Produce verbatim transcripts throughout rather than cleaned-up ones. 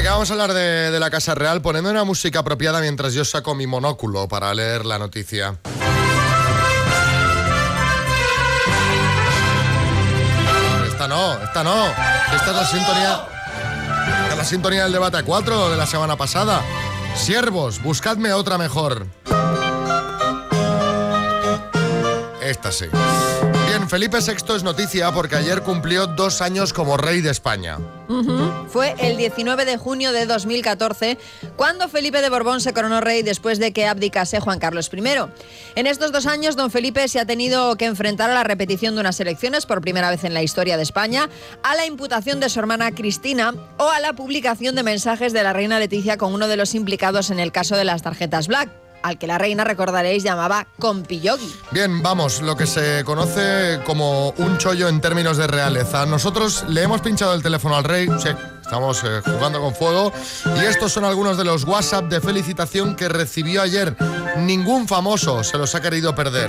que vamos a hablar de, de la Casa Real, poniendo una música apropiada mientras yo saco mi monóculo para leer la noticia. Esta no, esta no. Esta es la sintonía, esta es la sintonía del debate a cuatro de la semana pasada. Siervos, buscadme otra mejor. Esta sí. Bien, Felipe sexto es noticia porque ayer cumplió dos años como rey de España. Uh-huh. Fue el diecinueve de junio de dos mil catorce cuando Felipe de Borbón se coronó rey después de que abdicase Juan Carlos primero. En estos dos años, don Felipe se ha tenido que enfrentar a la repetición de unas elecciones por primera vez en la historia de España, a la imputación de su hermana Cristina o a la publicación de mensajes de la reina Leticia con uno de los implicados en el caso de las tarjetas Black, al que la reina, recordaréis, llamaba Compi Yogi. Bien, vamos, lo que se conoce como un chollo en términos de realeza. Nosotros le hemos pinchado el teléfono al rey, sí, estamos eh, jugando con fuego, y estos son algunos de los WhatsApp de felicitación que recibió ayer. Ningún famoso se los ha querido perder.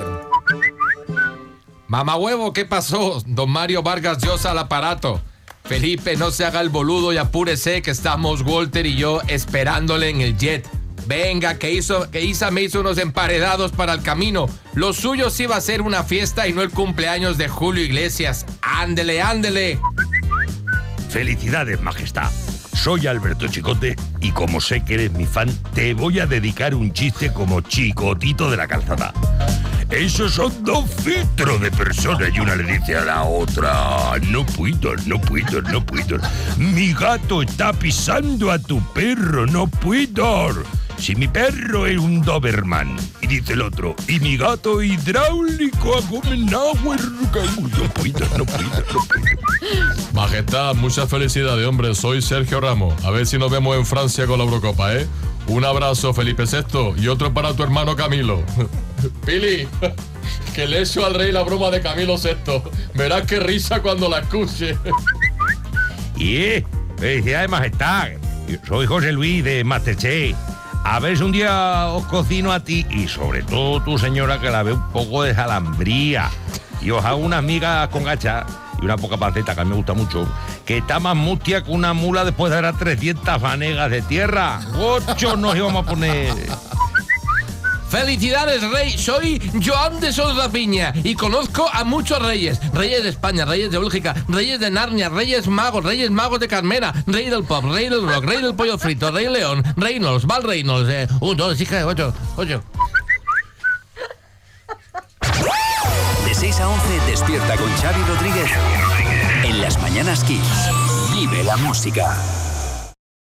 Mamá huevo, ¿qué pasó? Don Mario Vargas Llosa al aparato. Felipe, no se haga el boludo y apúrese que estamos Walter y yo esperándole en el jet. Venga, que, hizo, que Isa me hizo unos emparedados para el camino. Lo suyo sí va a ser una fiesta y no el cumpleaños de Julio Iglesias. Ándele, ándele. Felicidades, majestad. Soy Alberto Chicote y como sé que eres mi fan, te voy a dedicar un chiste como Chicotito de la Calzada. Esos son dos filtros de personas y una le dice a la otra: no puedo, no puedo, no puedo. Mi gato está pisando a tu perro, no puedo. Si mi perro es un Doberman. Y dice el otro: y mi gato hidráulico a Gomenauer. No puedo, no puedo, no puedo. Majestad, mucha felicidad de hombre. Soy Sergio Ramos. A ver si nos vemos en Francia con la Eurocopa, ¿eh? Un abrazo, Felipe sexto, y otro para tu hermano Camilo. Pili, que le echo al rey la broma de Camilo sexto. Verás qué risa cuando la escuche. Y eh, felicidades, majestad. Soy José Luis de Masterchef. A ver si un día os cocino a ti y sobre todo tu señora, que la ve un poco de jalambría. Y os hago unas migas con gacha y una poca panceta, que a mí me gusta mucho, que está más mustia que una mula después de dar trescientas fanegas de tierra. Ocho nos íbamos a poner. ¡Felicidades, rey! Soy Joan de Sos la Piña y conozco a muchos reyes. Reyes de España, reyes de Bélgica, reyes de Narnia, reyes magos, reyes magos de Carmena, rey del pop, rey del rock, rey del pollo frito, rey león, Reynolds, Val Reynolds, eh, un, dos, hija, ocho, ocho. De seis a once, despierta con Xavi Rodríguez en Las Mañanas Kiss. Vive la música.